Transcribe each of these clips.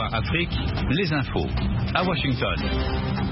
Afrique, les infos à Washington.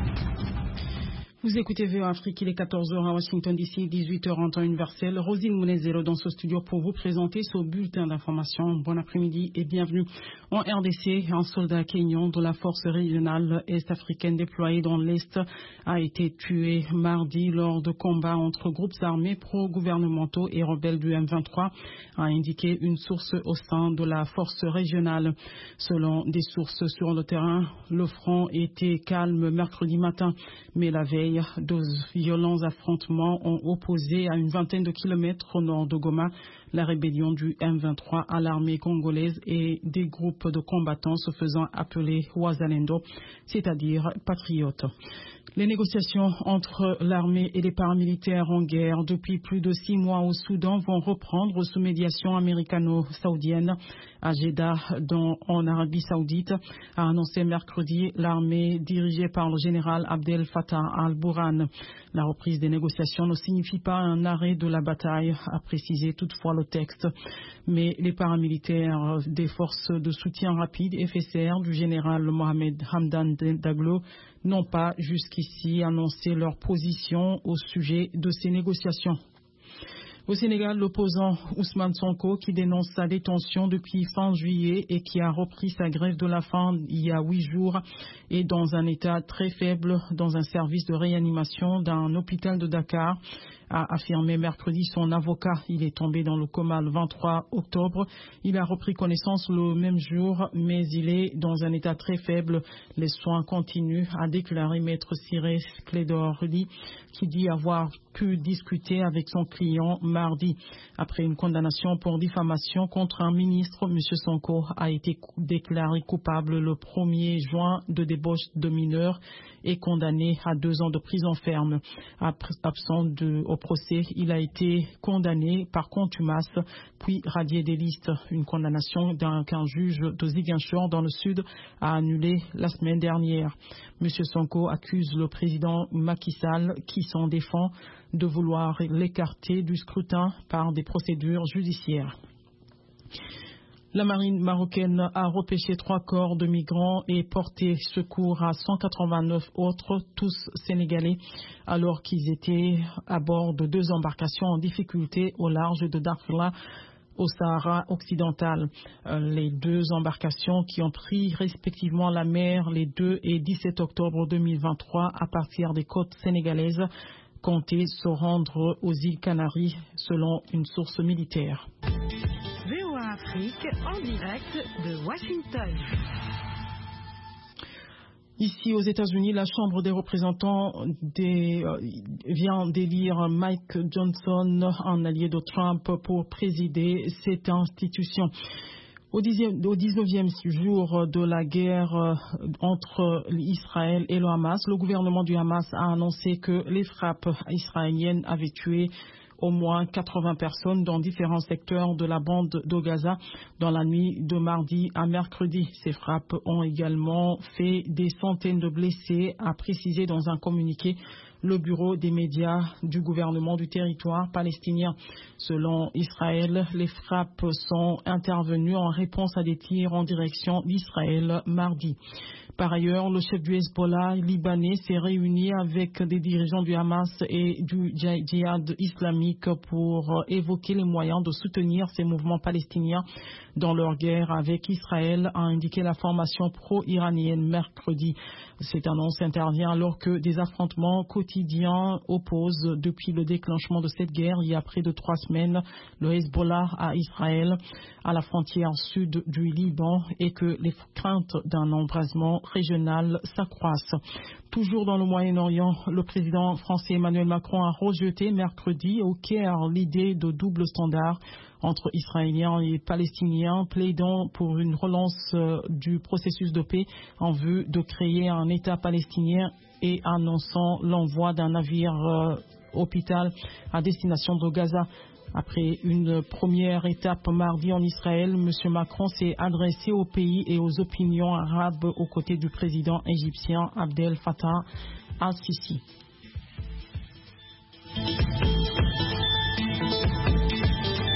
Vous écoutez VOA Afrique, il est 14h à Washington DC, 18h en temps universel. Rosine Mounezero dans ce studio pour vous présenter ce bulletin d'information. Bon après-midi et bienvenue. En RDC, un soldat kényan de la force régionale est-africaine déployée dans l'Est a été tué mardi lors de combats entre groupes armés pro-gouvernementaux et rebelles du M23, a indiqué une source au sein de la force régionale. Selon des sources sur le terrain, le front était calme mercredi matin, mais la veille, de violents affrontements ont opposé à une vingtaine de kilomètres au nord de Goma la rébellion du M23 à l'armée congolaise et des groupes de combattants se faisant appeler Wazalendo, c'est-à-dire patriotes. Les négociations entre l'armée et les paramilitaires en guerre depuis plus de 6 mois au Soudan vont reprendre sous médiation américano-saoudienne à Jeddah, en Arabie Saoudite, a annoncé mercredi l'armée dirigée par le général Abdel Fattah al-Burhan. La reprise des négociations ne signifie pas un arrêt de la bataille, a précisé toutefois le texte. Mais les paramilitaires des forces de soutien rapide FSR du général Mohamed Hamdan Daglo n'ont pas jusqu'ici annoncé leur position au sujet de ces négociations. Au Sénégal, l'opposant Ousmane Sonko, qui dénonce sa détention depuis fin juillet et qui a repris sa grève de la faim il y a 8 jours, est dans un état très faible dans un service de réanimation d'un hôpital de Dakar, a affirmé mercredi son avocat. Il est tombé dans le coma le 23 octobre. Il a repris connaissance le même jour, mais il est dans un état très faible. Les soins continuent, a déclaré maître Cyril Clédorli, qui dit avoir pu discuter avec son client mardi. Après une condamnation pour diffamation contre un ministre, M. Sonko a été déclaré coupable le 1er juin de débauche de mineurs et condamné à 2 ans de prison ferme. Absent au procès, il a été condamné par contumace, puis radié des listes. Une condamnation qu'un juge de Ziguinchor dans le sud a annulée la semaine dernière. M. Sonko accuse le président Macky Sall, qui s'en défend, de vouloir l'écarter du scrutin par des procédures judiciaires. La marine marocaine a repêché 3 corps de migrants et porté secours à 189 autres, tous sénégalais, alors qu'ils étaient à bord de 2 embarcations en difficulté au large de Darfur, au Sahara occidental. Les 2 embarcations qui ont pris respectivement la mer les 2 et 17 octobre 2023 à partir des côtes sénégalaises comptaient se rendre aux îles Canaries, selon une source militaire. VOA Afrique en direct de Washington. Ici aux États-Unis, la Chambre des représentants vient d'élire Mike Johnson, un allié de Trump, pour présider cette institution. Au 19e jour de la guerre entre Israël et le Hamas, le gouvernement du Hamas a annoncé que les frappes israéliennes avaient tué au moins 80 personnes dans différents secteurs de la bande de Gaza dans la nuit de mardi à mercredi. Ces frappes ont également fait des centaines de blessés, a précisé dans un communiqué le bureau des médias du gouvernement du territoire palestinien. Selon Israël, les frappes sont intervenues en réponse à des tirs en direction d'Israël mardi. Par ailleurs, le chef du Hezbollah libanais s'est réuni avec des dirigeants du Hamas et du djihad islamique pour évoquer les moyens de soutenir ces mouvements palestiniens dans leur guerre avec Israël, a indiqué la formation pro-iranienne mercredi. Cette annonce intervient alors que des affrontements quotidiens opposent depuis le déclenchement de cette guerre il y a près de 3 semaines le Hezbollah à Israël, à la frontière sud du Liban, et que les craintes d'un embrasement régional s'accroissent. Toujours dans le Moyen-Orient, le président français Emmanuel Macron a rejeté mercredi au Caire l'idée de double standard entre Israéliens et Palestiniens, plaidant pour une relance du processus de paix en vue de créer un État palestinien et annonçant l'envoi d'un navire hôpital à destination de Gaza. Après une première étape mardi en Israël, M. Macron s'est adressé au pays et aux opinions arabes aux côtés du président égyptien Abdel Fattah al-Sisi.